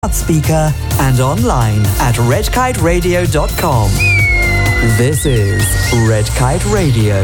speaker and online at redkiteradio.com. This is Red Kite Radio.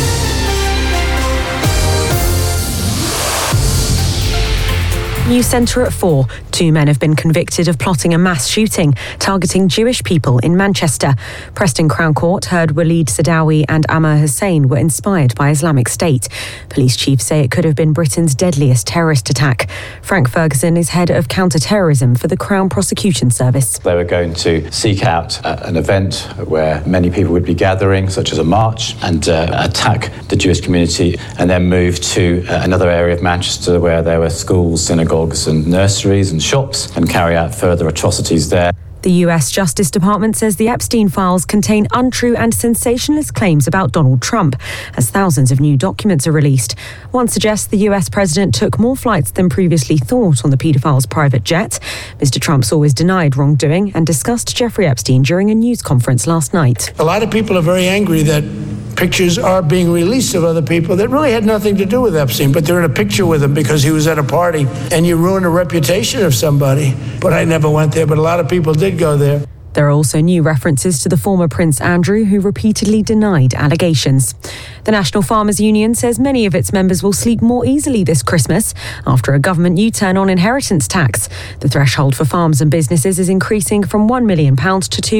News Centre at 4. 2 men have been convicted of plotting a mass shooting targeting Jewish people in Manchester. Preston Crown Court heard Waleed Sadawi and Ammar Hussain were inspired by Islamic State. Police chiefs say it could have been Britain's deadliest terrorist attack. Frank Ferguson is head of counter-terrorism for the Crown Prosecution Service. They were going to seek out an event where many people would be gathering, such as a march, and attack the Jewish community, and then move to another area of Manchester where there were schools, synagogues and nurseries and shops, and carry out further atrocities there. The US Justice Department says the Epstein files contain untrue and sensationalist claims about Donald Trump, as thousands of new documents are released. One suggests the US president took more flights than previously thought on the paedophile's private jet. Mr. Trump's always denied wrongdoing and discussed Jeffrey Epstein during a news conference last night. A lot of people are very angry that pictures are being released of other people that really had nothing to do with Epstein, but they're in a picture with him because he was at a party, and you ruin a reputation of somebody. But I never went there, but a lot of people did go there. There are also new references to the former Prince Andrew, who repeatedly denied allegations. The National Farmers Union says many of its members will sleep more easily this Christmas after a government U-turn on inheritance tax. The threshold for farms and businesses is increasing from £1 million to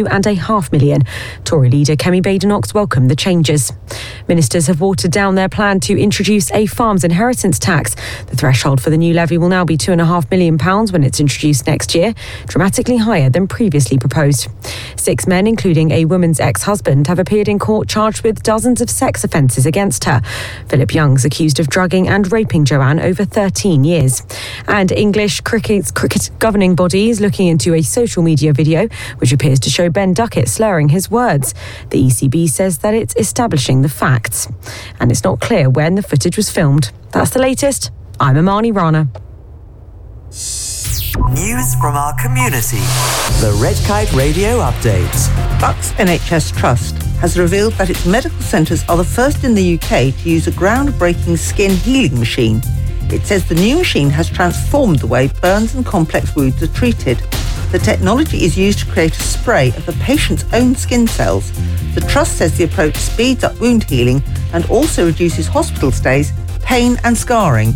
£2.5 million. Tory leader Kemi Badenoch welcomed the changes. Ministers have watered down their plan to introduce a farms inheritance tax. The threshold for the new levy will now be £2.5 million when it's introduced next year, dramatically higher than previously proposed. 6 men, including a woman's ex-husband, have appeared in court charged with dozens of sex offences against her. Philip Young's accused of drugging and raping Joanne over 13 years. And English cricket governing body is looking into a social media video which appears to show Ben Duckett slurring his words. The ECB says that it's establishing the facts. And it's not clear when the footage was filmed. That's the latest. I'm Amani Rana. News from our community. The Red Kite Radio Update. Bucks NHS Trust has revealed that its medical centres are the first in the UK to use a groundbreaking skin healing machine. It says the new machine has transformed the way burns and complex wounds are treated. The technology is used to create a spray of the patient's own skin cells. The Trust says the approach speeds up wound healing and also reduces hospital stays, pain and scarring.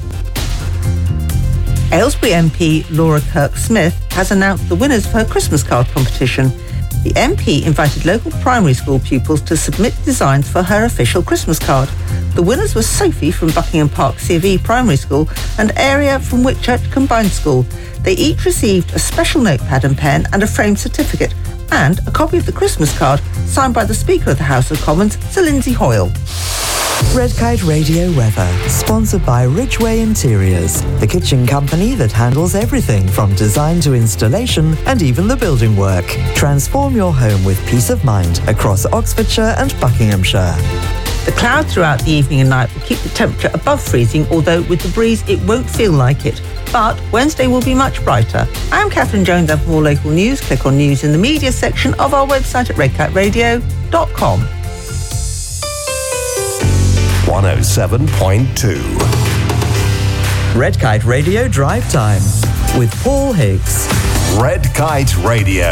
Aylesbury MP Laura Kirk-Smith has announced the winners for her Christmas card competition. The MP invited local primary school pupils to submit designs for her official Christmas card. The winners were Sophie from Buckingham Park CV Primary School and Aria from Whitchurch Combined School. They each received a special notepad and pen and a framed certificate and a copy of the Christmas card signed by the Speaker of the House of Commons, Sir Lindsay Hoyle. Red Kite Radio weather, sponsored by Ridgeway Interiors, the kitchen company that handles everything from design to installation and even the building work. Transform your home with peace of mind across Oxfordshire and Buckinghamshire. The clouds throughout the evening and night will keep the temperature above freezing, although with the breeze it won't feel like it. But Wednesday will be much brighter. I'm Catherine Jones, and for more local news, click on News in the Media section of our website at redkiteradio.com. 107.2 Red Kite Radio Drive Time with Paul Higgs. Red Kite Radio.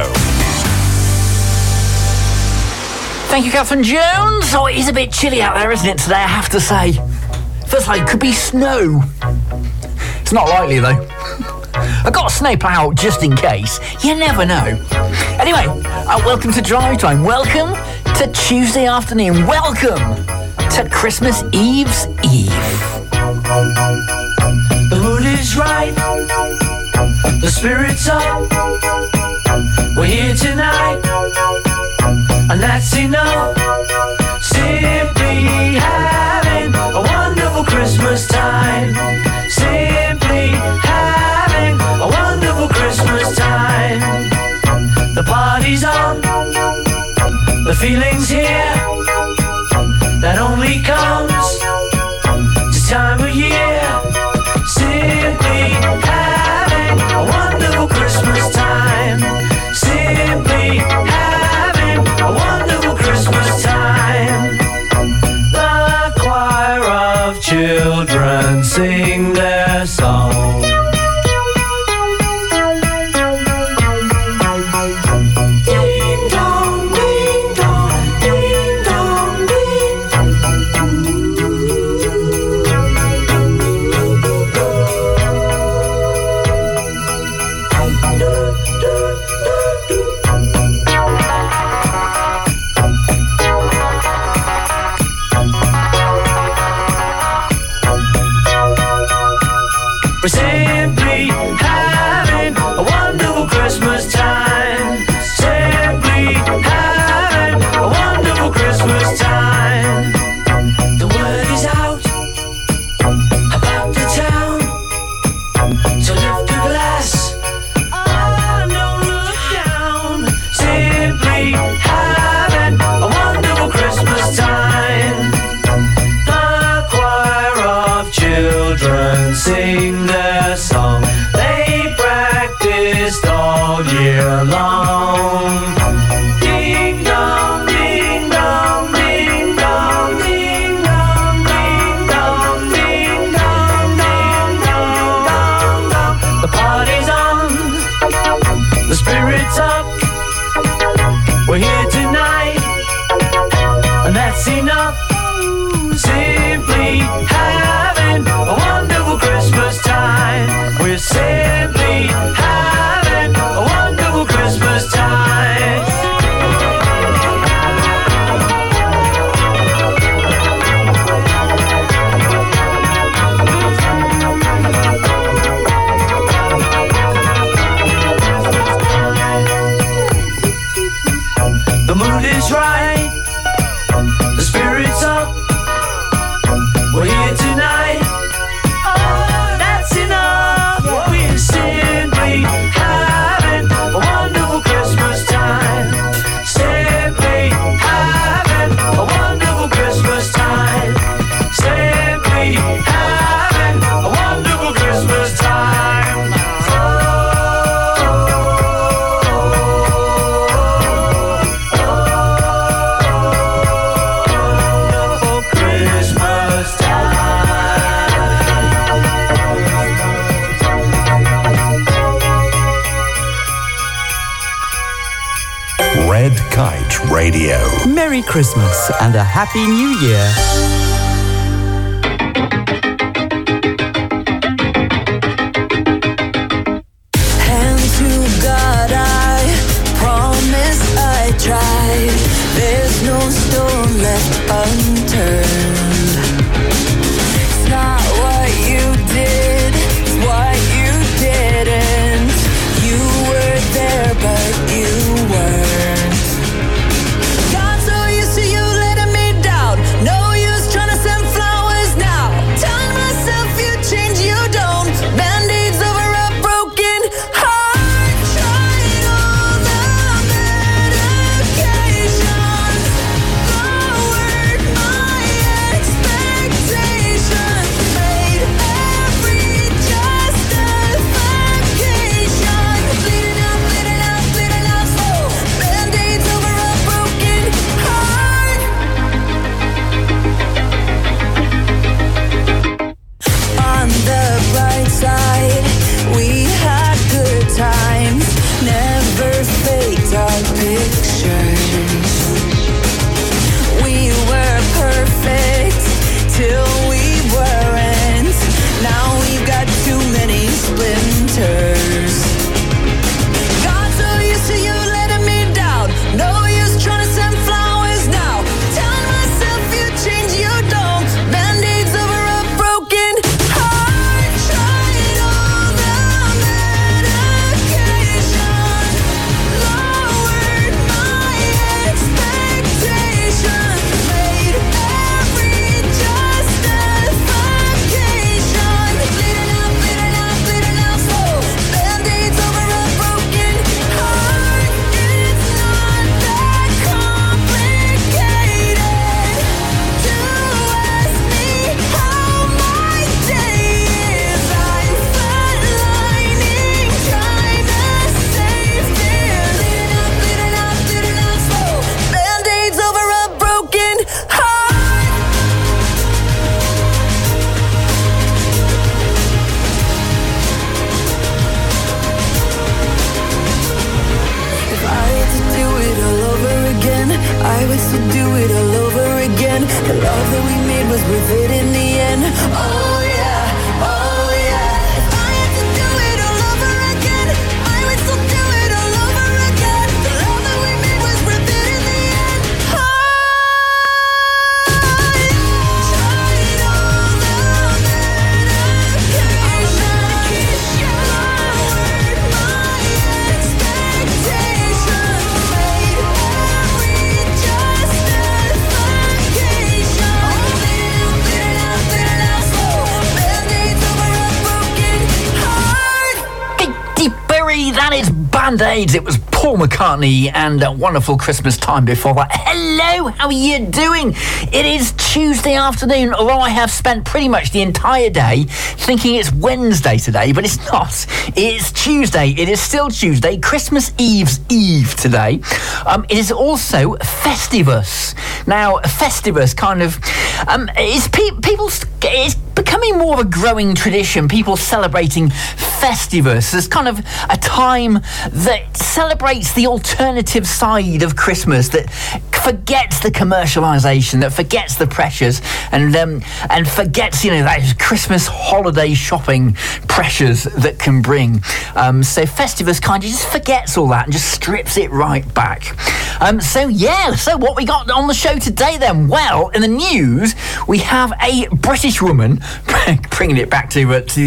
Thank you, Catherine Jones. Oh, it is a bit chilly out there, isn't it, today, I have to say. Feels like it could be snow. It's not likely, though. I've got a snowplow out just in case. You never know. Anyway, welcome to Drive Time. Welcome to Tuesday afternoon. Welcome to Christmas Eve's Eve. The mood is right, the spirit's up, we're here tonight, and that's enough. Simply having a wonderful Christmas time. Simply having a wonderful Christmas time. The party's on, the feeling's here, that only comes this time of year. Simply having a wonderful Christmas time. Simply having a wonderful Christmas time. The choir of children sing their song. all year long. Ding dong, ding dong, ding dong, ding dong, ding dong, ding dong, ding dong, dong, dong. The party's on, the spirit's up. We're here tonight, and that's enough. Simply having a wonderful Christmas time. We're simply having a wonderful Christmas time. The mood is right, the spirit's up. We're here tonight. Oh, that's enough. We're simply having a wonderful Christmas time. Simply having a wonderful Christmas time. Simply having a wonderful Christmas time. Wonderful Christmas Red Kite Radio. Merry Christmas and a Happy New Year. Hand to God, I promise I tried. There's no stone left unturned. It's not what you did, it's what you didn't. You were there, but you weren't. Got so used to you letting me down. No use trying to send flowers now. Telling myself you change, you don't. Band-aids over a broken heart. Tried all the medication. Lowered my expectations. Made every justification. Bleeding out, bleeding out, bleeding out slow. Band-aids over a broken heart. On the bright side, we had good times. Never faked our pictures. We were perfect till we weren't. Now we've got too many splinters. Got so used to you letting me down. No use trying to send flowers now. Telling myself you change, you don't. Band-aids over a broken heart. Tried all the medication. Lowered my expectations. Made every justification. Bleeding out, bleeding out, bleeding out slow. Band-aids over a broken heart. It's not that complicated to ask me how my day is. I'm flatlining, trying to save fear. Bleeding out, bleeding out, bleeding out slow. Band-aids over a broken heart. If I had to do it all over again, I would still do it all over again. The love that we made was worth it in the end. Oh yeah, oh yeah. If I had to do it all over again, I would still do it all over again. The love that we made was worth it in the end. Oh yeah. Tried all the medication. Lowered my expectations. Made every justification. Bleeding out, bleeding And it's Band-Aids. It was Paul McCartney and a Wonderful Christmas Time before that. Hello, how are you doing? It is Tuesday afternoon, although I have spent pretty much the entire day thinking it's Wednesday today, but it's not. It's Tuesday. It is still Tuesday. Christmas Eve's Eve today. It is also Festivus. Now, Festivus kind of it's becoming more of a growing tradition. People celebrating Festivus as kind of a time that celebrates the alternative side of Christmas, that forgets the commercialisation, that forgets the pressures, and forgets, that Christmas holiday shopping pressures that can bring. So Festivus kind of just forgets all that and just strips it right back. So what we got on the show today then? Well, in the news, we have a British woman, bringing it back to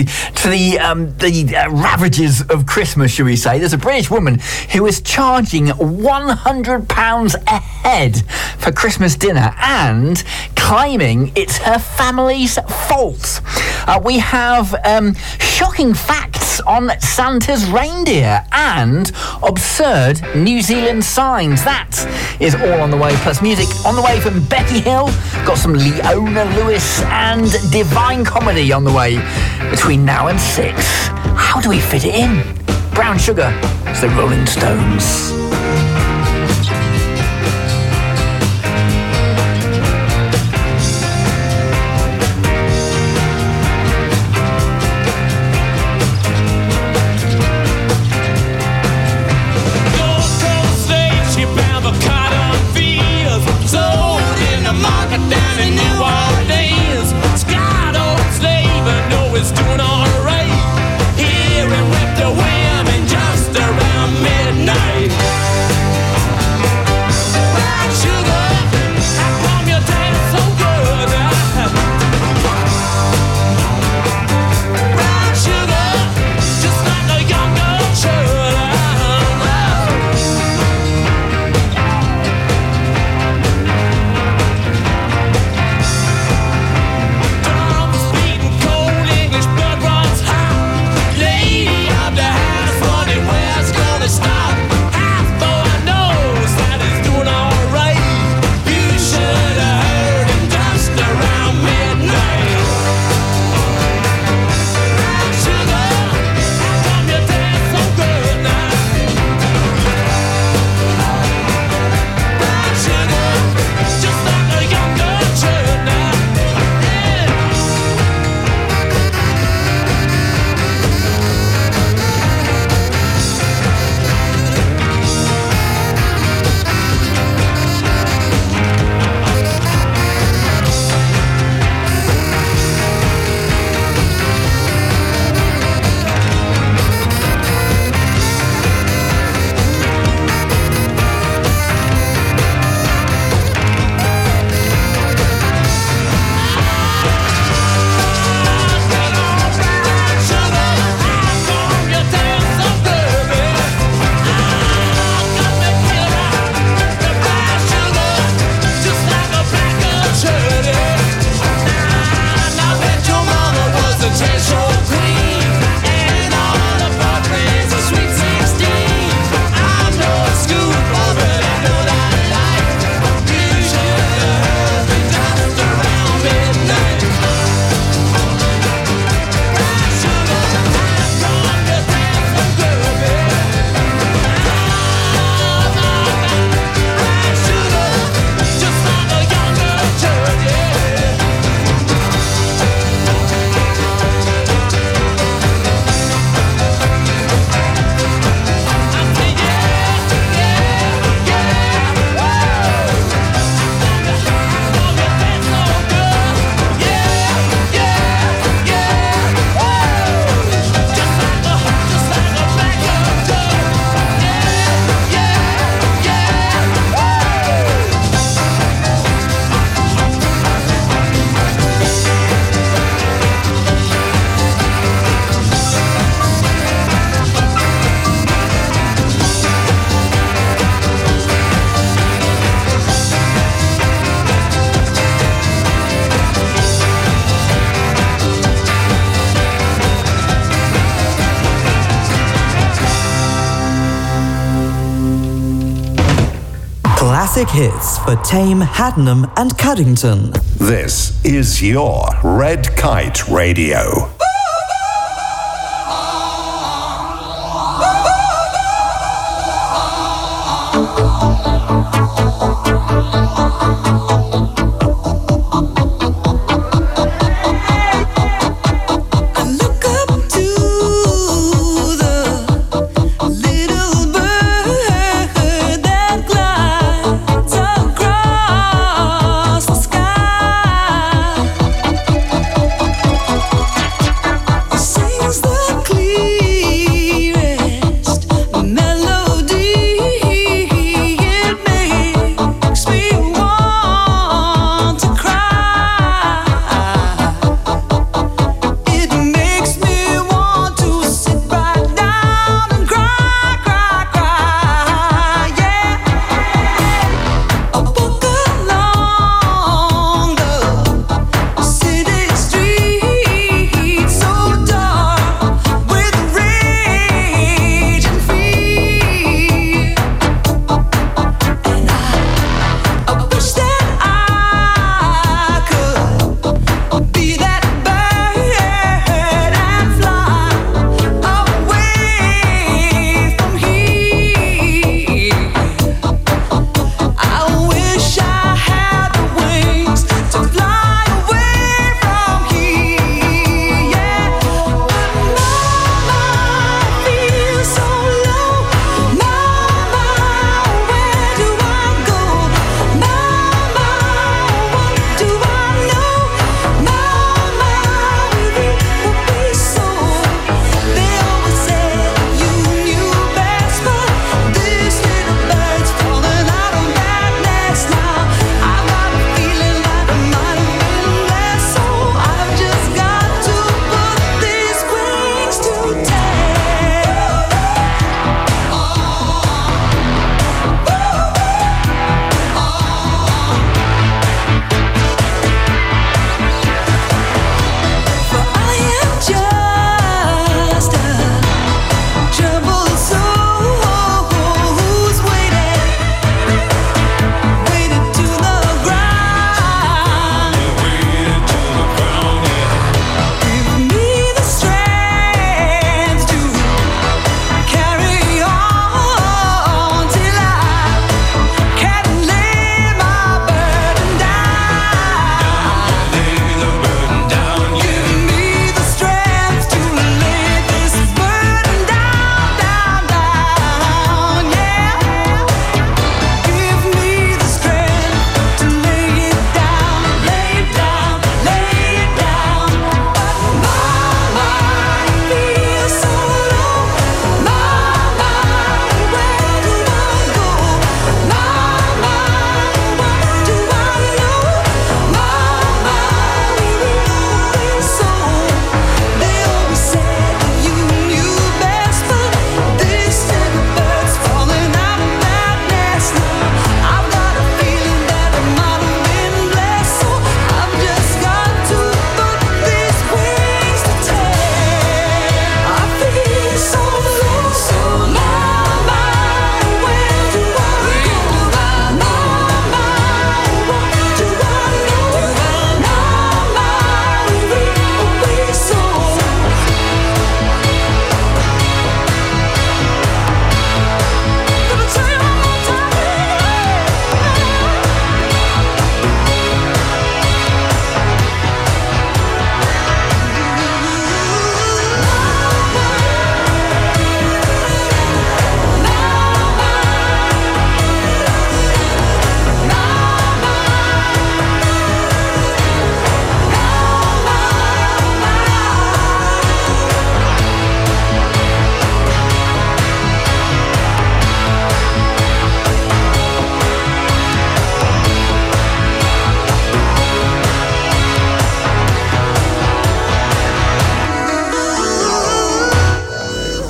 the ravages of Christmas, shall we say. There's a British woman who is charging £100 a head for Christmas dinner and claiming it's her family's fault. We have shocking facts on Santa's reindeer and absurd New Zealand signs. That is all on the way, plus music on the way from Becky Hill. Got some Leona Lewis and Divine Comedy on the way between now and 6. How do we fit it in? Brown Sugar, it's the Rolling Stones. Doing alright here in Whipped Wham and just around midnight. classic hits for Tame, Haddenham and Cuddington. This is your Red Kite Radio.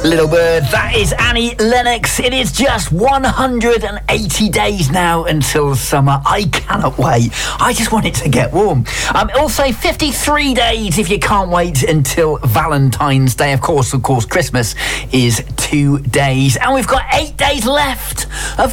Little Bird, that is Annie Lennox. It is just 180 days now until summer. I cannot wait. I just want it to get warm. Also, 53 days if you can't wait until Valentine's Day. Of course, Christmas is 2 days. And we've got 8 days left of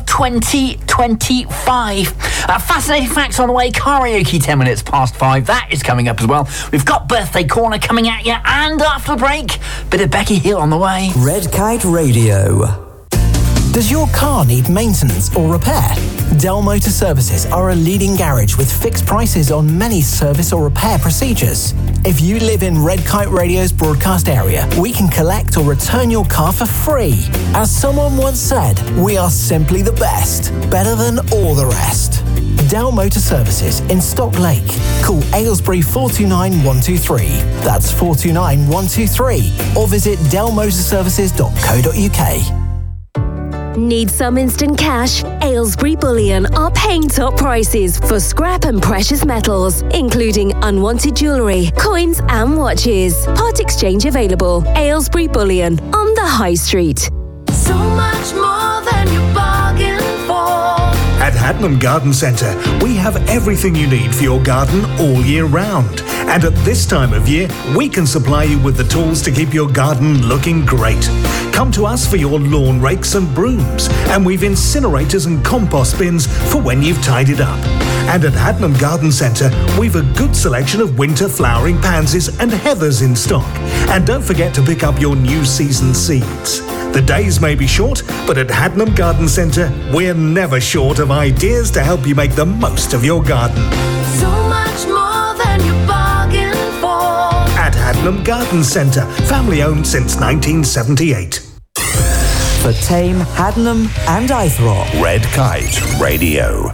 2025. Fascinating facts on the way. Karaoke 10 minutes past 5. That is coming up as well. We've got Birthday Corner coming at you. And after the break, bit of Becky Hill on the way. Red Kite Radio. Does your car need maintenance or repair? Dell Motor Services are a leading garage with fixed prices on many service or repair procedures. If you live in Red Kite Radio's broadcast area, we can collect or return your car for free. As someone once said, we are simply the best, better than all the rest. Dell Motor Services in Stock Lake. Call Aylesbury 429 123. That's 429 123. Or visit dellmotorservices.co.uk. Need some instant cash? Aylesbury Bullion are paying top prices for scrap and precious metals, including unwanted jewellery, coins and watches. Part exchange available. Aylesbury Bullion on the High Street. So much more than you bargained for. At Hadnam Garden Centre, we have everything you need for your garden all year round. And at this time of year, we can supply you with the tools to keep your garden looking great. Come to us for your lawn rakes and brooms, and we've incinerators and compost bins for when you've tidied up. And at Hadnam Garden Centre, we've a good selection of winter flowering pansies and heathers in stock. And don't forget to pick up your new season seeds. The days may be short, but at Hadnam Garden Centre, we're never short of ideas to help you make the most of your garden. So much more than you bargained for. At Hadnam Garden Centre, family owned since 1978. For Tame, Hadnam and Eythrope. Red Kite Radio.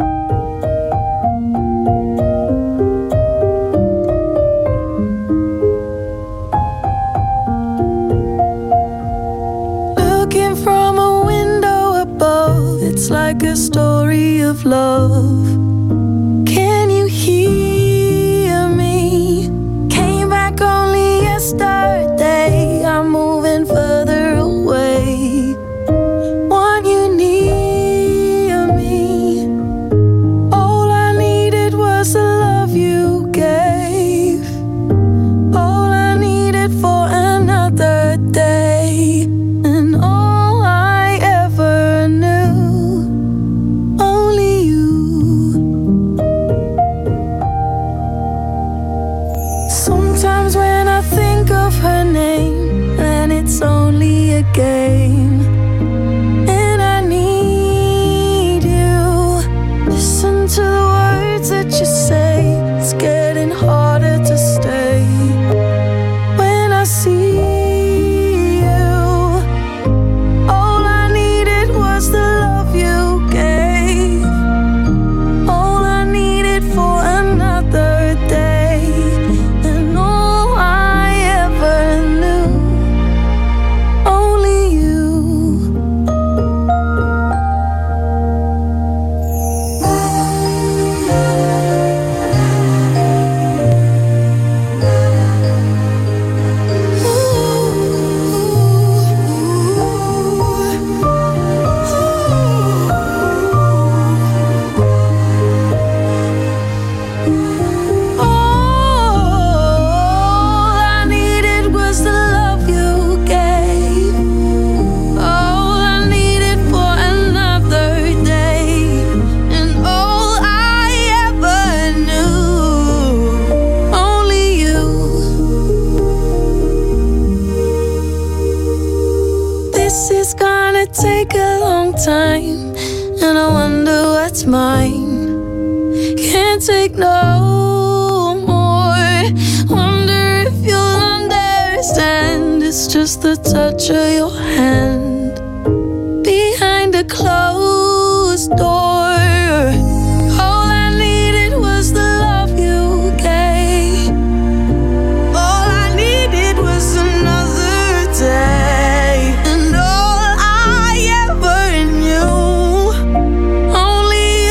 Looking from a window above, it's like a story of love. Can you hear me? Came back only yesterday. I'm moving further away. Want you near me? All I needed was the love you gave. All I needed for another day. And all I ever knew, only you. Sometimes when I think of her name, then it's only a game. And I need you. Listen to the words that you say. It's getting harder to stay. When I see you, all I needed was the love you gave. All I needed for another day. And all I ever knew, only you. All I needed was the love you gave. All I needed for another day. And all I ever knew, only you. This is gonna take a long time, and I wonder what's mine. Can't take no more. Wonder if you'll understand. It's just the touch of your hand behind a closed door. All I needed was the love you gave. All I needed was another day. And all I ever knew, only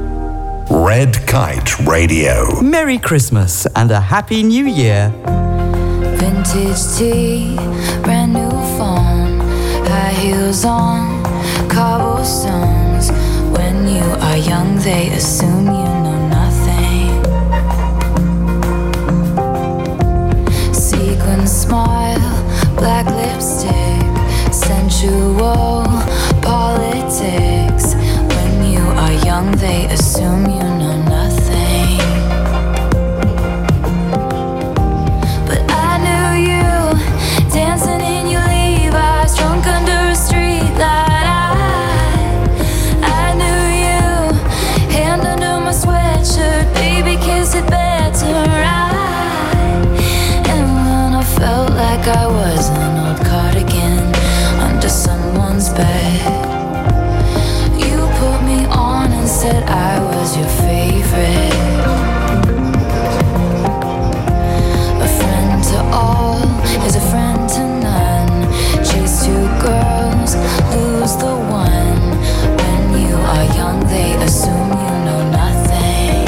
you. Red Kite Radio. Merry Christmas and a Happy New Year. Vintage tea, brand new phone, high heels on, cobblestones. When you are young, they assume you know nothing. Sequin smile, black lipstick, sensual politics. When you are young, they assume you know nothing. Dancing in your Levi's, drunk under a street light. I knew you, hand under my sweatshirt, baby, kiss it better right. And when I felt like I was an old cardigan under someone's bed, you put me on and said I was your favorite. A friend to all is a friend to none. Chase two girls, lose the one. When you are young, they assume you know nothing.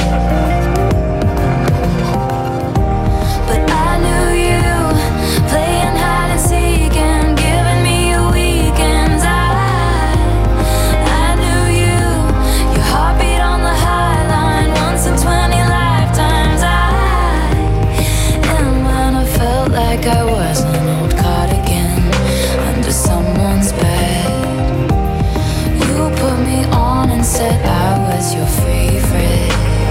But I knew you, playing hide and seek and giving me a weekend's eye. I knew you, your heartbeat on the high line, once in 20 lifetimes. And when I felt like I was an old cardigan under someone's bed, you put me on and said I was your favorite.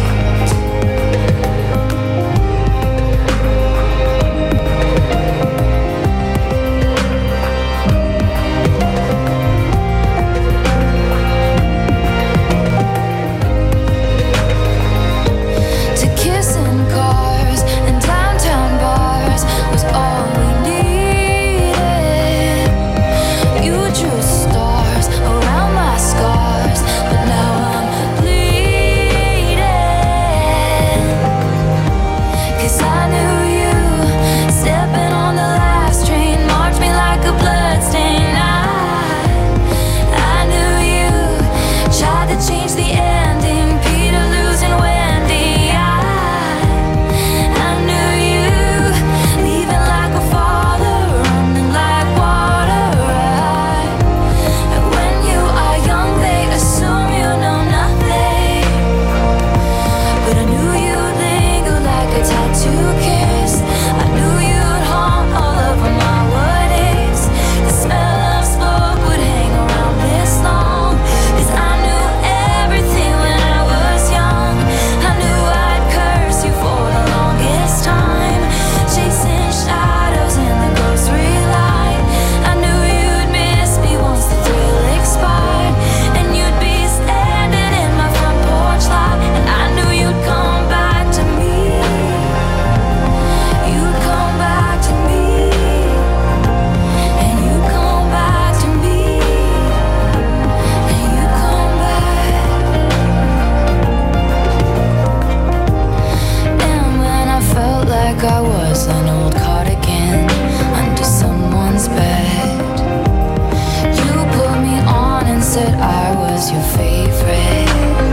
To kiss in cars and downtown bars was all we needed. You drew stars around my scars, but now I'm bleeding. 'Cause I knew you, stepping on the last train, marked me like a bloodstain. I knew you, tried to change the ending, Peter losing Wendy. I knew you, leaving like a father, running like water. And when you are young, they assume you know nothing. But I knew you'd linger like a tattoo kiss. I knew you'd haunt all over my what ifs. The smell of smoke would hang around this long. 'Cause I knew everything when I was young. I knew I'd curse you for the longest time, chasing shadows in the grocery line. I knew you'd miss me once the thrill expired, and you'd be standing in my front porch light. And I knew you'd come back to me. You'd come back to me. And you'd come back to me. And you'd come back. And when I felt like I was an old cardigan under someone's bed, you put me on and said I was your favorite.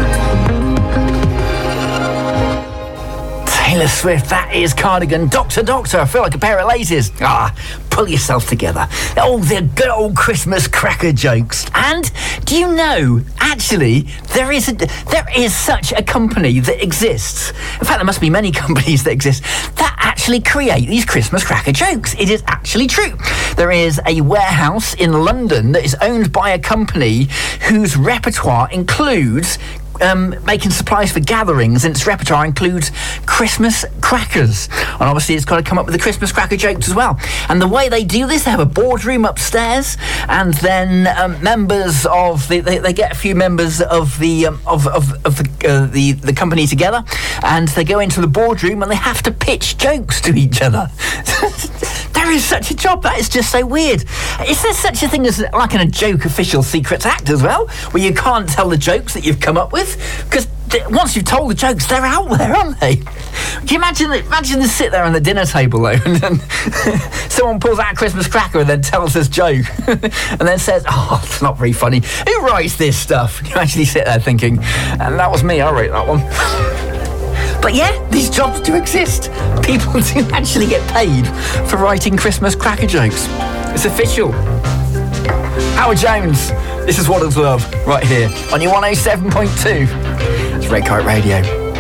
Taylor Swift, that is Cardigan. Doctor, I feel like a pair of laces. Pull yourself together. Oh, the good old Christmas cracker jokes. And do you know, actually, there is such a company that exists. In fact, there must be many companies that exist that actually create these Christmas cracker jokes. It is actually true. There is a warehouse in London that is owned by a company whose repertoire includes making supplies for gatherings, and its repertoire includes Christmas crackers. And obviously it's got to come up with the Christmas cracker jokes as well. And the way they do this, they have a boardroom upstairs, and then members of they get a few members of the company together, and they go into the boardroom and they have to pitch jokes to each other. There is such a job. That is just so weird. Is there such a thing as like a joke official secrets act as well, where you can't tell the jokes that you've come up with? Because once you've told the jokes, they're out there, aren't they? Can you imagine to sit there on the dinner table, though, and then someone pulls out a Christmas cracker and then tells this joke, and then says, "Oh, it's not very funny. Who writes this stuff?" You actually sit there thinking, "And that was me. I wrote that one." But yeah, these jobs do exist. People do actually get paid for writing Christmas cracker jokes. It's official. Howard Jones, this is What Is Love, right here on your 107.2. It's Red Kite Radio.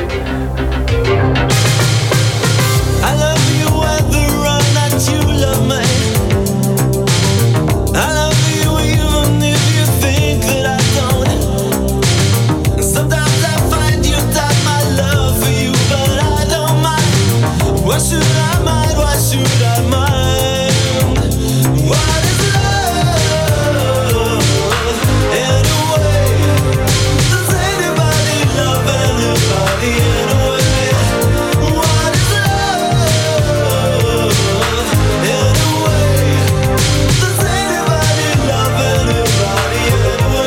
I love you whether or not you love me. I love you even if you think that I don't. Sometimes I find you doubt my love for you, but I don't mind. Why should I mind? Why should I mind? What is love anyway? Does anybody love anybody anyway? What is love anyway? Does anybody love anybody anyway?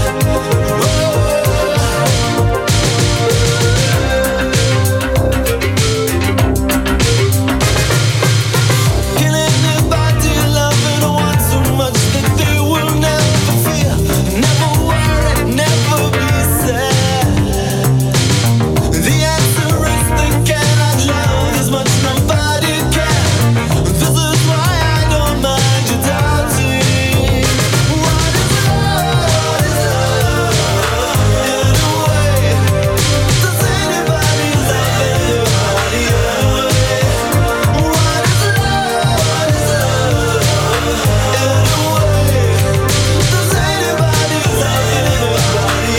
Can anybody love anyone so much that they will never feel, never worry, never be sad? The answer is they cannot love as much nobody can. This is why I don't mind you doubting. What is love anyway? Does anybody love anybody anyway? What is love anyway? Does anybody love anybody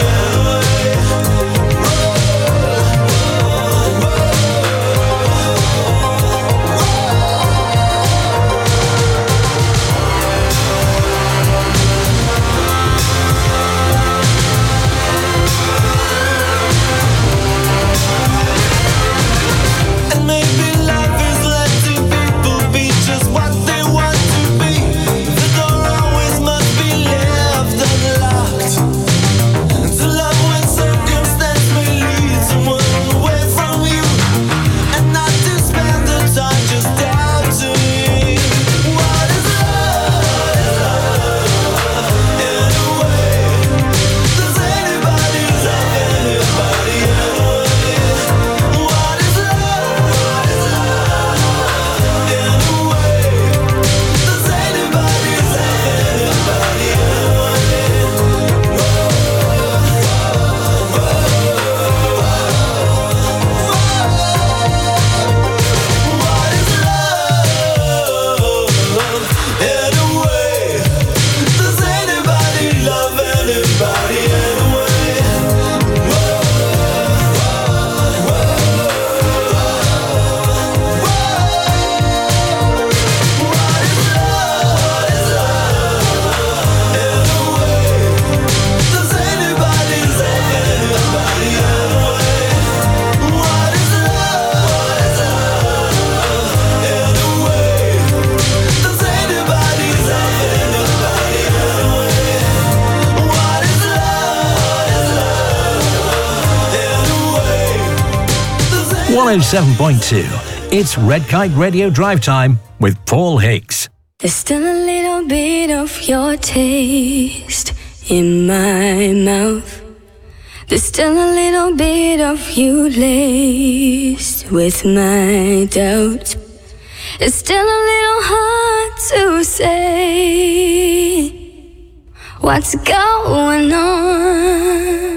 And maybe life is letting people be just what they want to be. The door always must be left unlocked. To love when circumstance may lead someone away from you, and not to spend the time just doubting. What is love anyway? Does anybody love anybody anyway? What is love anyway? Does anybody love anybody What is love anyway? Does anybody love anybody anyway? Does anybody love anybody anyway? What is love anyway? Does anybody love anybody anyway? What is love anyway? 107.2. It's Red Kite Radio Drive Time with Paul Higgs. There's still a little bit of your taste in my mouth. There's still a little bit of you laced with my doubt. It's still a little hard to say what's going on.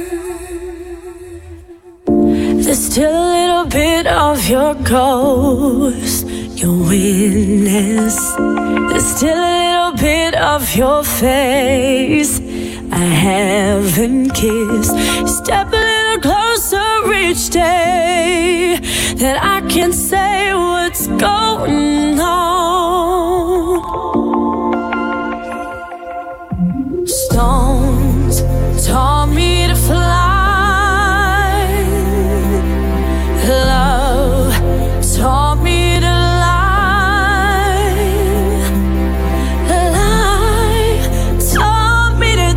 There's still a little bit of your ghost, your witness. There's still a little bit of your face I haven't kissed. Step a little closer each day, that I can say what's going on. Stones taught me to fly. Love taught me to lie. Life taught me to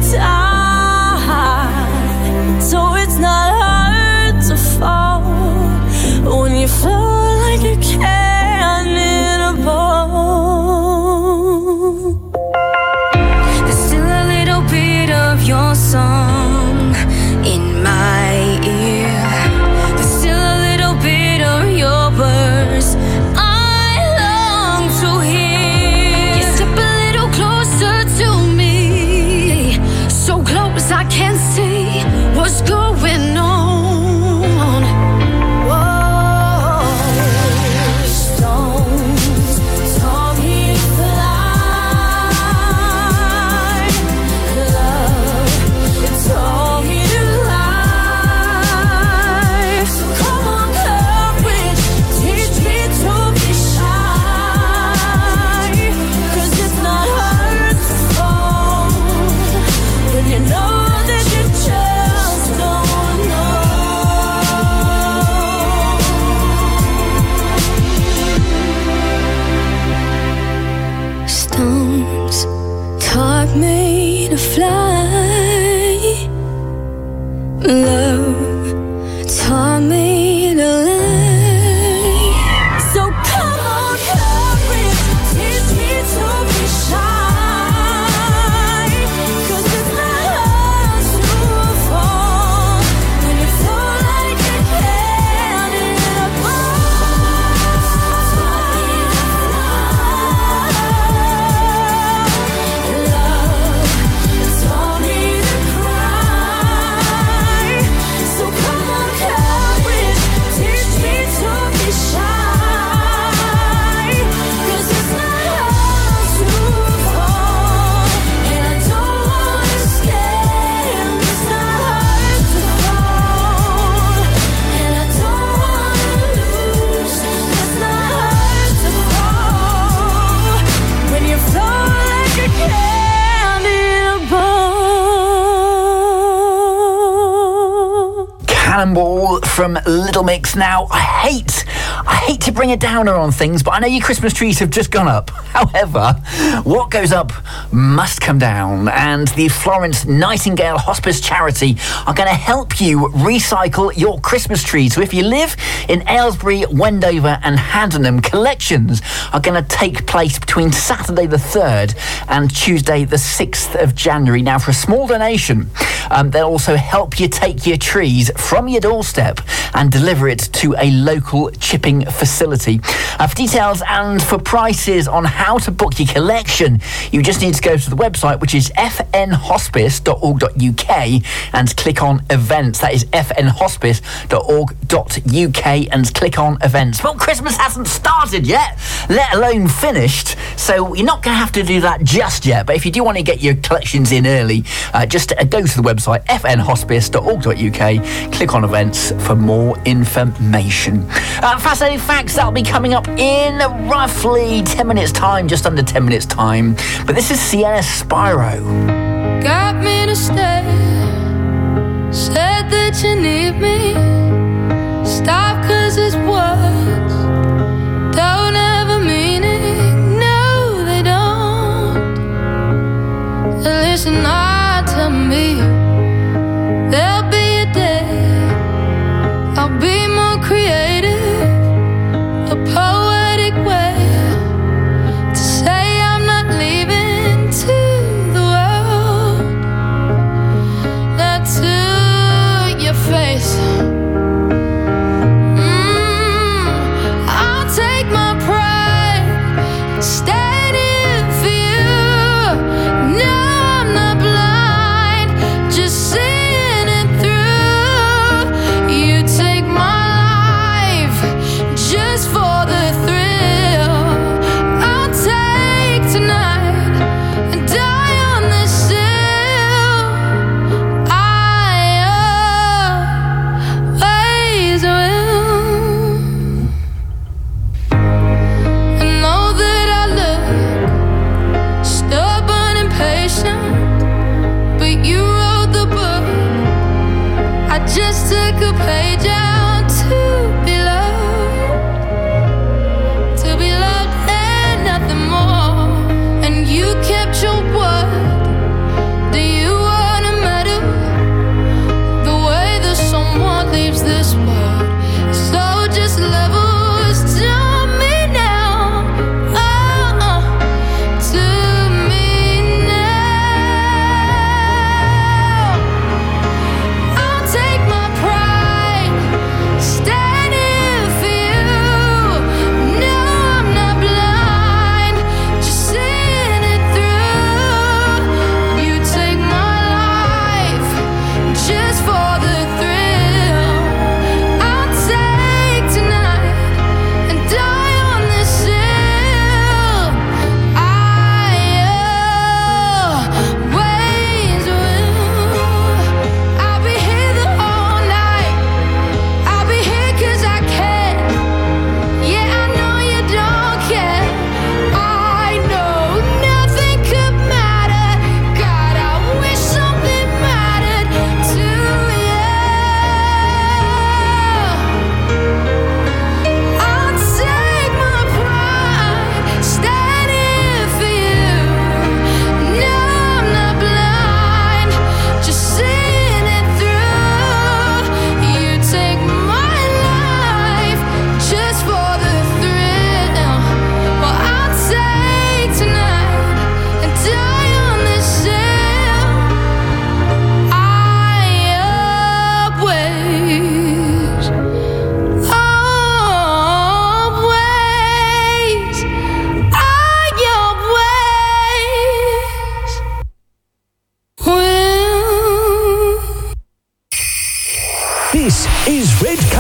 die. So it's not hard to fall when you float like a cannonball. Stones taught me to fly. Love taught me to lie. So come on, courage, teach me to be shy. 'Cause it's not hard to fall when you fall like a cat in a Cannonball from Little Mix. Now, I hate to bring a downer on things, but I know your Christmas trees have just gone up. However, what goes up must come down, and the Florence Nightingale Hospice Charity are going to help you recycle your Christmas trees. So if you live in Aylesbury, Wendover and Haddenham, collections are going to take place between Saturday the 3rd and Tuesday the 6th of January. Now, for a small donation, they'll also help you take your trees from your doorstep and deliver it to a local chipping facility. For details and for prices on how to book your collection, you just need to go to the website, which is fnhospice.org.uk, and click on events. That is fnhospice.org.uk and click on events. Well, Christmas hasn't started yet, let alone finished, so you're not going to have to do that just yet. But if you do want to get your collections in early, just go to the website fnhospice.org.uk, click on events for more information. Fascinating facts, that'll be coming up in roughly 10 minutes time, just under 10 minutes time. But this is Sienna Spyro. Got me to stay, said that you need me. Stop 'cause it's words don't have a meaning. No, they don't. Listen hard to me. There'll be a day I'll be more creative, a poetic way to say I'm not leaving to the world, not to your face. I'll take my pride, stand in for you. No, I'm not blind, just seeing it through. You take my life just for the thrill. I'll take tonight and die on this hill. I always will. I know that I look stubborn and patient, but you wrote the book. I just took a page out to be loved and nothing more. And you kept your word. Do you want a medal? The way that someone leaves this world, so just levels to me now. To me now. I'll take my pride,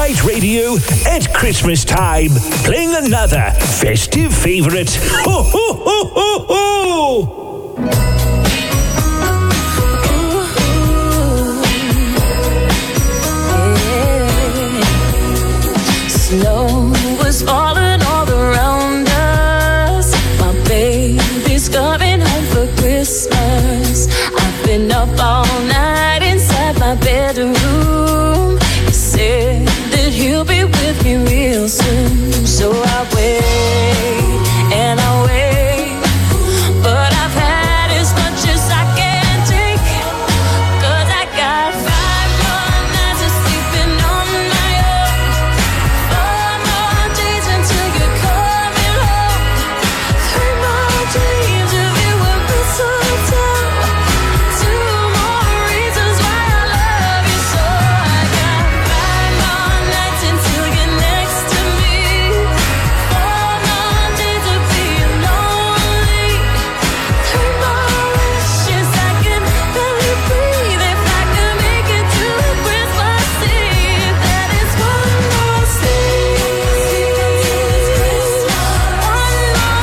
Kite Radio at Christmas time, playing another festive favourite. Ho, ho, ho, ho, ho! Snow was falling all around us. My baby's coming home for Christmas. I've been up all night inside my bedroom. He said that he'll be with me real soon. So I wait and I wait, but I've had as much as I can take. 'Cause I got 5 more nights of sleeping on my own. 4 more days until you're coming home. 3 more dreams of you and mistletoe. 2 more reasons why I love you so. I got 5 more nights until you're next to me. 4 more days of being lonely. 3 more wishes I can barely breathe. If I could make it to Christmas Eve, that is one more sleep. One more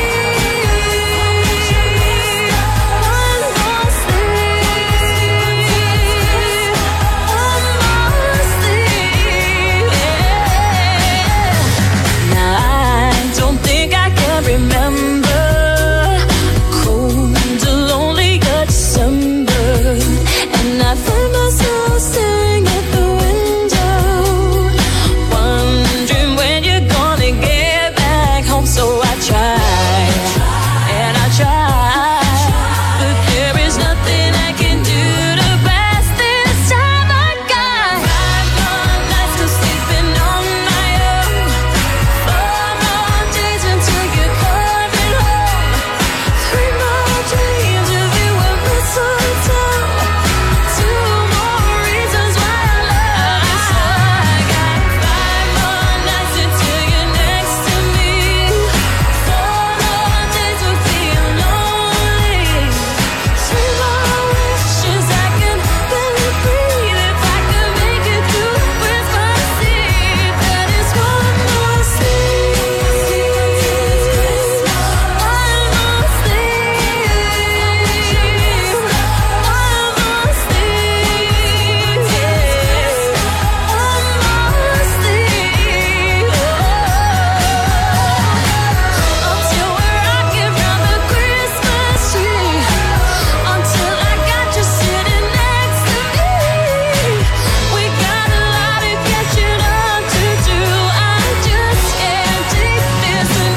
sleep. One more sleep. One more sleep. Now I don't think I can remember cold, lonely December, and I find myself staring at the window, wondering when you're gonna get back home. So I try and I try, but there is nothing I can do to pass this time. I got 5 more nights of sleeping on my own. 4 more days until you're coming home. 3 more dreams of you and mistletoe. 2 more reasons why I love you so. I got 5 more nights until you're next to me. 4 more days of being lonely. 3 more wishes I can barely breathe. If I could make it through Christmas Eve, that is one more sleep. One more sleep. One more sleep. One more sleep. Until we're rocking round the Christmas tree. Until I got you sitting next to me. We got a lot of catching up to do. I just can't take this and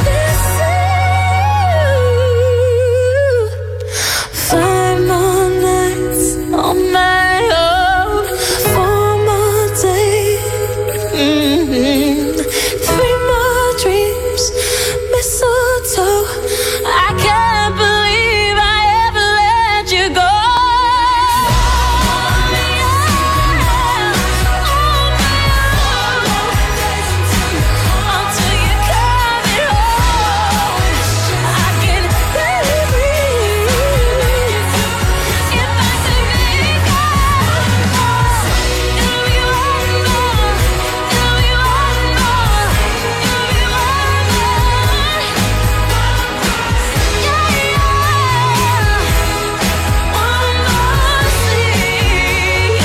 listen. 5 more nights on my own. 4 more days. 3 more dreams. Mistletoe. I can't believe I ever let you go. Until you're coming home. I can barely breathe. If I could make it, it'll be one more. It'll be one more. It'll be one more. Yeah, yeah. One more sleep.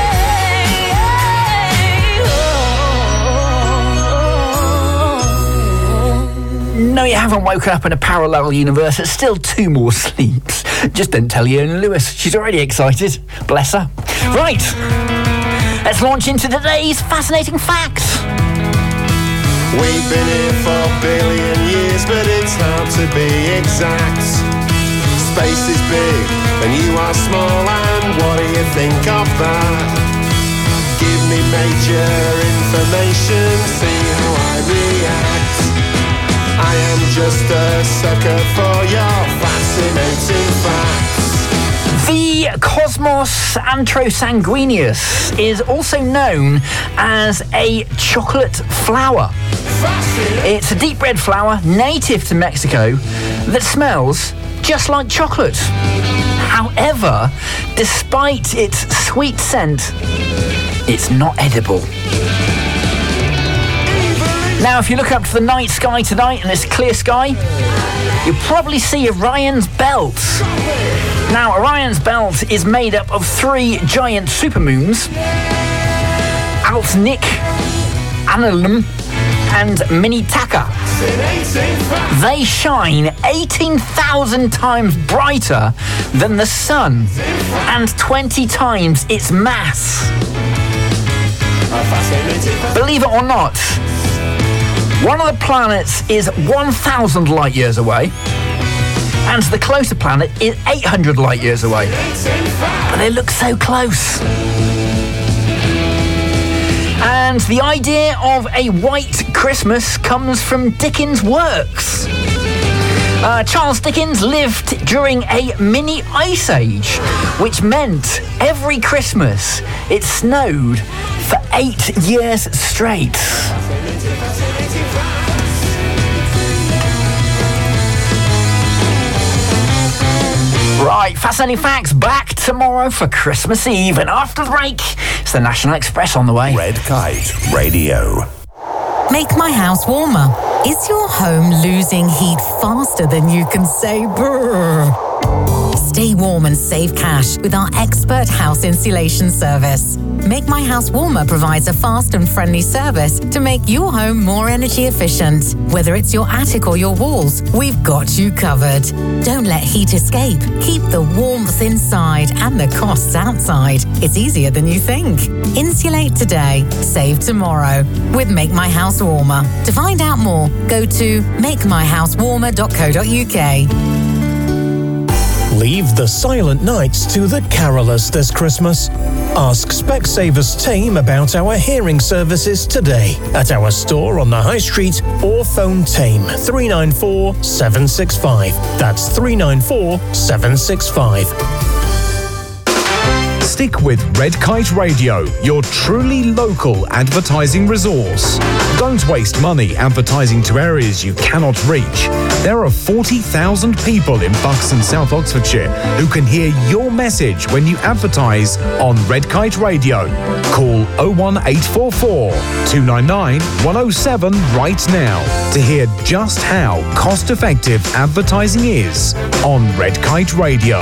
No, you haven't woken up in a parallel universe. It's still 2 more sleeps. Just don't tell Ian Lewis. She's already excited. Bless her. Right. Let's launch into today's fascinating facts. We've been here for a billion years, but it's hard to be exact. Space is big and you are small, and what do you think of that? Give me major information, see how I react. I am just a sucker for your fascinating facts. The Cosmos anthrosanguineus is also known as a chocolate flower. It's a deep red flower native to Mexico that smells just like chocolate. However, despite its sweet scent, it's not edible. Now, if you look up to the night sky tonight and it's clear sky, you'll probably see Orion's Belt. Now, Orion's Belt is made up of 3 giant supermoons, Alpnic, Alnilam, and Minitaka. They shine 18,000 times brighter than the sun and 20 times its mass. Believe it or not, one of the planets is 1,000 light years away, and the closer planet is 800 light years away. But they look so close. And the idea of a white Christmas comes from Dickens' works. Charles Dickens lived during a mini ice age, which meant every Christmas it snowed for 8 years straight. Right, Fascinating Facts back tomorrow for Christmas Eve, and after the break, it's the National Express on the way. Red Kite Radio. Make my house warmer. Is your home losing heat faster than you can say brrr? Stay warm and save cash with our expert house insulation service. Make My House Warmer provides a fast and friendly service to make your home more energy efficient. Whether it's your attic or your walls, we've got you covered. Don't let heat escape. Keep the warmth inside and the costs outside. It's easier than you think. Insulate today, save tomorrow with Make My House Warmer. To find out more, go to makemyhousewarmer.co.uk. Leave the silent nights to the carolers this Christmas. Ask Specsavers team about our hearing services today at our store on the High Street or phone team 394 765. That's 394 765. Stick with Red Kite Radio, your truly local advertising resource. Don't waste money advertising to areas you cannot reach. There are 40,000 people in Bucks and South Oxfordshire who can hear your message when you advertise on Red Kite Radio. Call 01844 299 107 right now to hear just how cost-effective advertising is on Red Kite Radio.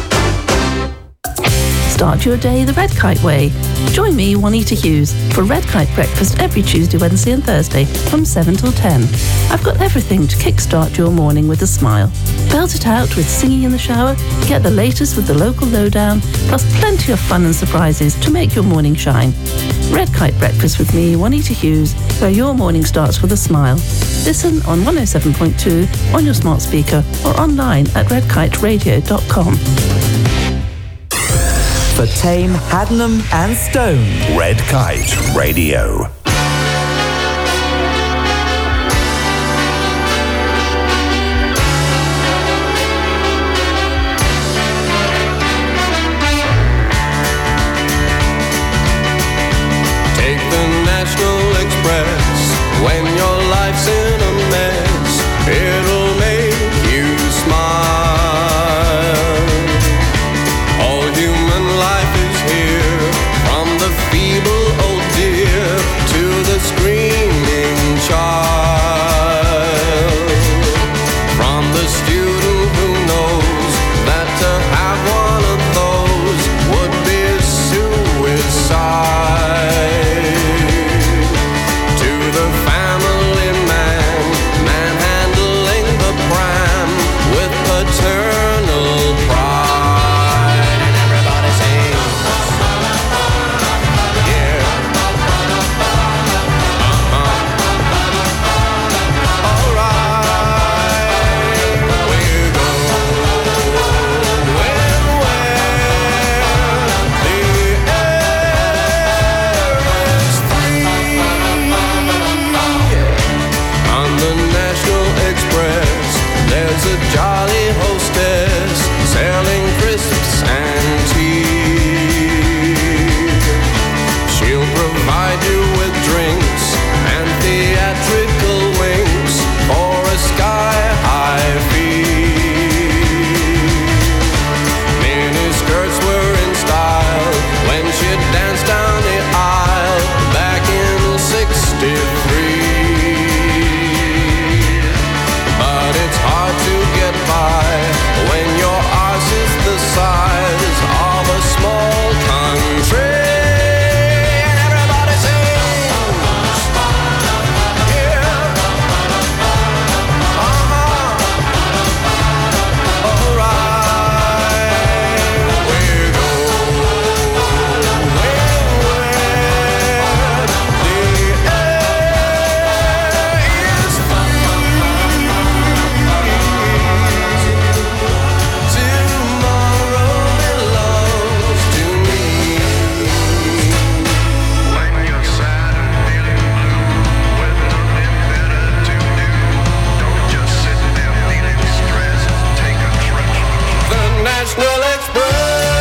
Start your day the Red Kite way. Join me, Juanita Hughes, for Red Kite breakfast every Tuesday, Wednesday and Thursday from 7 till 10. I've got everything to kickstart your morning with a smile. Belt it out with singing in the shower, get the latest with the local lowdown, plus plenty of fun and surprises to make your morning shine. Red Kite breakfast with me, Juanita Hughes, where your morning starts with a smile. Listen on 107.2 on your smart speaker or online at redkiteradio.com. For Tame, Haddenham and Stone. Red Kite Radio. Take the National Express when your life's in a mess. It'll make you smile. All human life is here, from the feeble old deer to National Express.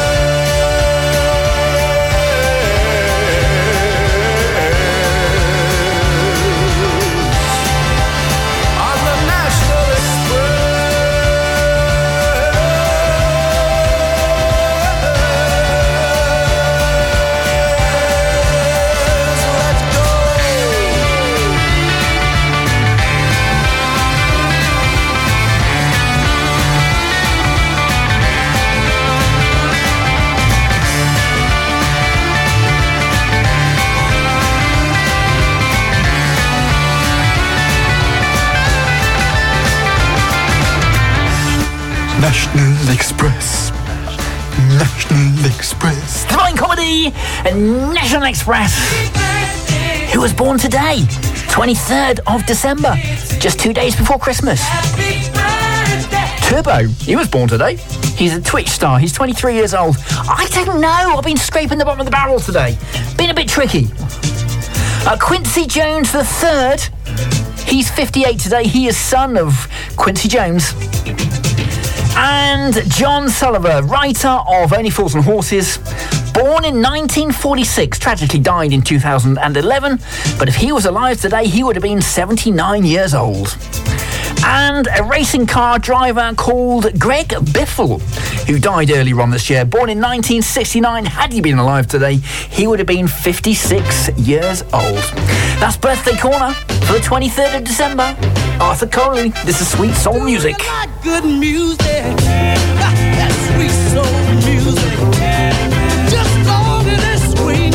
National Express. National Express. Divine Comedy and National Express. Who was born today? 23rd of December. Just 2 days before Christmas. Turbo. He was born today. He's a Twitch star. He's 23 years old. I don't know. I've been scraping the bottom of the barrel today. Been a bit tricky. Quincy Jones III. He's 58 today. He is son of Quincy Jones. And John Sullivan, writer of Only Fools and Horses, born in 1946, tragically died in 2011, but if he was alive today, he would have been 79 years old. And a racing car driver called Greg Biffle, who died earlier on this year, born in 1969. Had he been alive today, he would have been 56 years old. That's Birthday Corner for the 23rd of December. Arthur Coley, this is Sweet Soul Music. Good music, that sweet soul music, just long as it's sweet,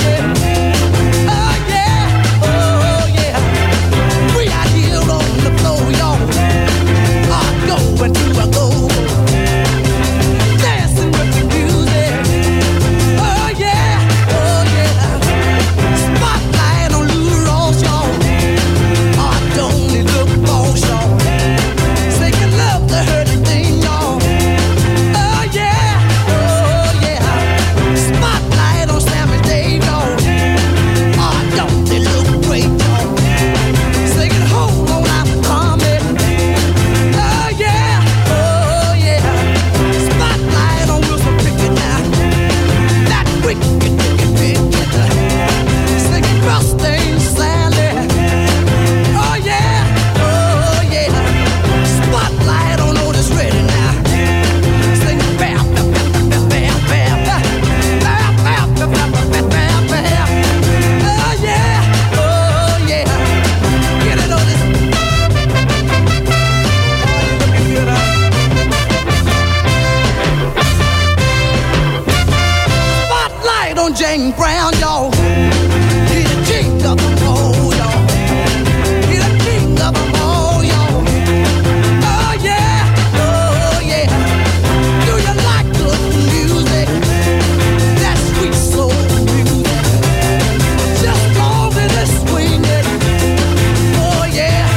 oh yeah, we out here on the floor, y'all, going to a go, dancing with the music, oh yeah, spotlight on Lou Ross, y'all, don't it look boss, y'all, singing love to her thing, y'all. Oh yeah, spotlight on Sammy Dave, y'all. Oh, don't they look great, y'all? Singing hold on, I'm coming. Oh yeah, spotlight on Wilson Pickett now. That wicked Pickett, singing Rustin Sally. Oh yeah, spotlight on Otis Redding now. Singing bam, bam, bam, bam, bam, bam, bam, bam, bam, bam, bam, bam. Oh yeah, get it on this. Looking good, spotlight on Jane Brown, y'all. He the king of them all, y'all. He the king of them all, y'all. Oh yeah, do you like good music? That sweet soul music, just long as it's swinging. Oh yeah,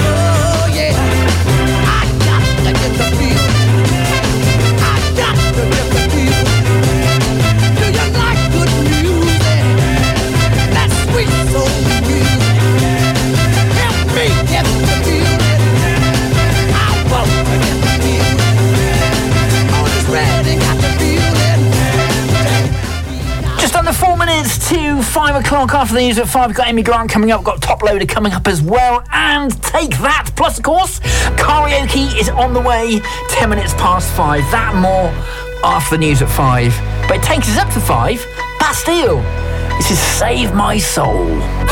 I got to get the feeling. I got to get the feeling. Do you like good music? That sweet soul music, help me get the feeling. I won't forget the feeling. Otis Redding got the feeling. Just under 4 minutes to 5 o'clock. After the news at 5, we've got Amy Grant coming up. Got Top Loader coming up as well. And Take That. Plus, of course, karaoke is on the way. 10 minutes past 5. That and more after the news at 5. But it takes us up to 5. Bastille. This is Save My Soul.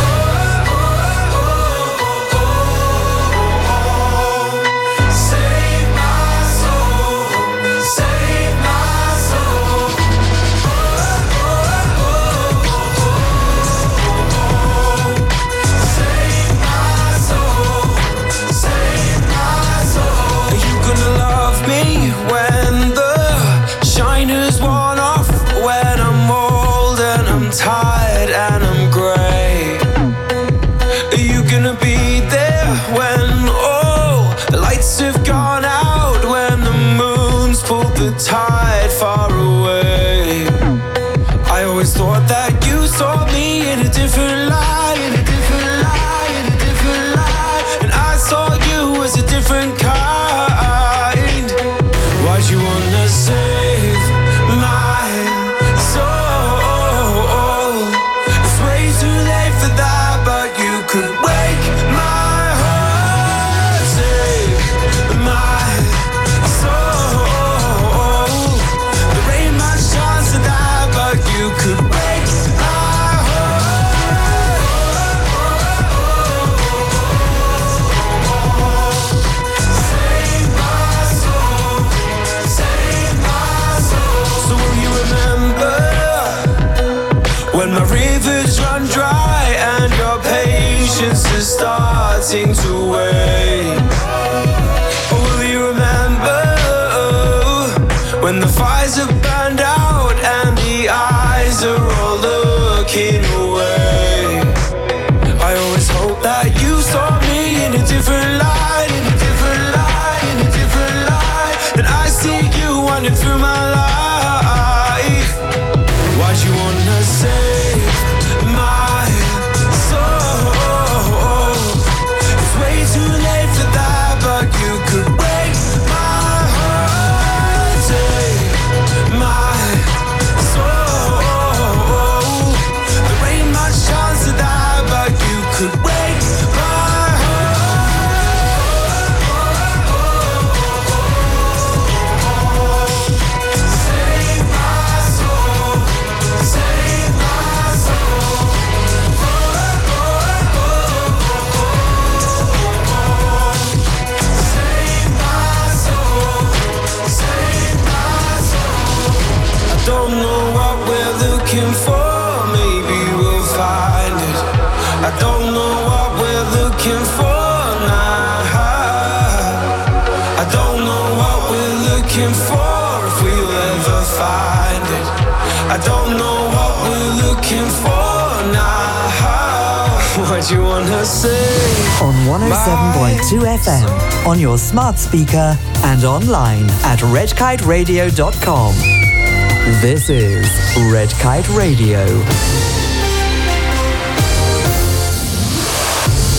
Are you gonna love me when the shine is worn off? When I'm old and I'm tired and I'm grey? Are you gonna be there when all the lights have gone out? When the moon's pulled the tide far away? I always thought that you saw me in a different light, in a different light, in a different light. And I saw you as a different kind. Why'd you wanna save seem to wait. Or will you remember when the fires have burned out and the eyes are all looking away? I always hope that you saw me in a different light, in a different light, in a different light. And I see you wandering through my life. Why'd you wanna save my soul? It's way too late for that, but you could break my heart. Take my soul. There ain't much chance of that, but you could break my heart. Save my soul. Save my soul. Save my soul. Save my soul. I don't know what we're looking for. Maybe we'll find it. I don't know what we're looking for now. I don't know what we're looking for, if we'll ever find it. I don't know what we're looking for now. What you wanna say? On 107.2 FM, on your smart speaker and online at redkiteradio.com. This is Red Kite Radio.